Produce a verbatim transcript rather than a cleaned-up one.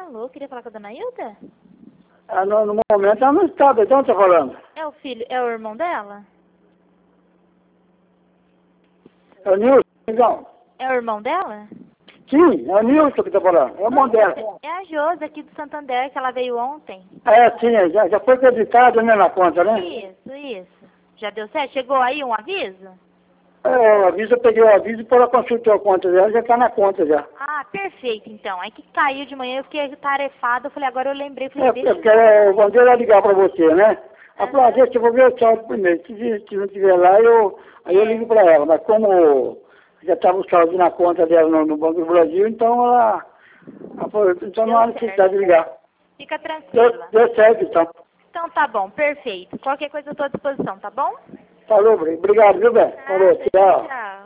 Alô, queria falar com a dona Hilda? Ah, no, no momento ela não está, de onde está falando? É o filho, é o irmão dela? É o Nilson, então. É o irmão dela? Sim, é o Nilson que está falando, é o irmão dela. É a Josi aqui do Santander, que ela veio ontem. É, sim, já, já foi acreditado, né, na conta, né? Isso, isso. Já deu certo? Chegou aí um aviso? É, o aviso, eu peguei o aviso e ela consultou a conta dela, já está na conta já. Ah, perfeito, então. Aí que caiu de manhã, eu fiquei tarefada, eu falei, agora eu lembrei, falei, É, deixa porque é, o Bandeira vai ligar para você, né? Ela falou, ah, deixa eu vou ver o saldo primeiro. Se, se não tiver lá, eu, aí eu ligo para ela. Mas como já estava o saldo na conta dela no, no Banco do Brasil, então ela, ela falou, então não há necessidade de ligar. Fica Deu, tranquila. deu certo, então. Então tá bom, perfeito. Qualquer coisa eu tô à disposição, tá bom? Falou, obrigado, viu, bem? Falou, Nada, tchau. tchau.